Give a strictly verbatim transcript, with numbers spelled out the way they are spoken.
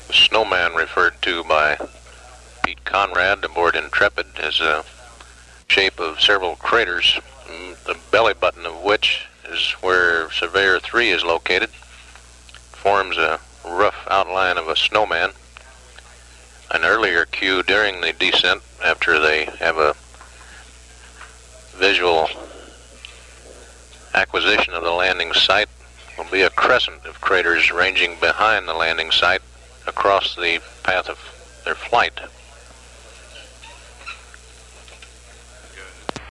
The snowman referred to by Pete Conrad aboard Intrepid is a shape of several craters, the belly button of which is where Surveyor three is located. Forms a rough outline of a snowman. An earlier cue during the descent, after they have a visual acquisition of the landing site, will be a crescent of craters ranging behind the landing site across the path of their flight.